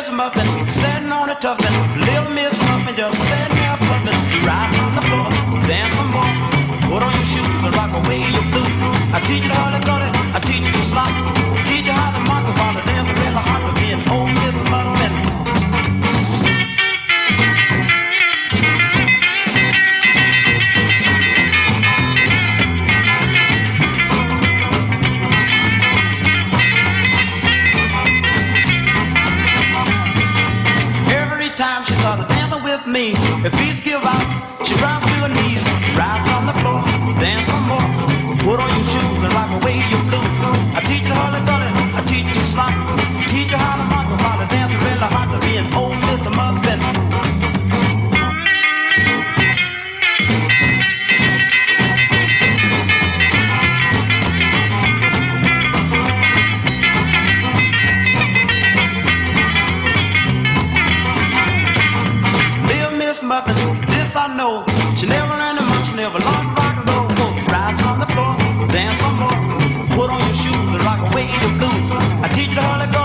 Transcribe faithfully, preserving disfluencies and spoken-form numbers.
Miss Muffin, sitting on a tuffin. Little Miss Muffin just sitting there puffin'. Right on the floor, dance some more. Put on your shoes and rock away your blues. I teach you how to cut it, I teach you to slop. Teach you how to mark it while the dance really hot for being old Miss Muffin. Time she started dancing with me. If feet give out, she dropped to her knees. Rise from the floor, dance some more. Put on your shoes and rock away your blues. I teach you how to cut it, I teach you to slop. Teach you how to rock it while the dance is really hot to be an old Miss Muffin. Muffin, this I know. She never learned to munch, she never learned rock and roll. Rise from the floor, dance some more. Put on your shoes and rock away your blues. I teach you how to go.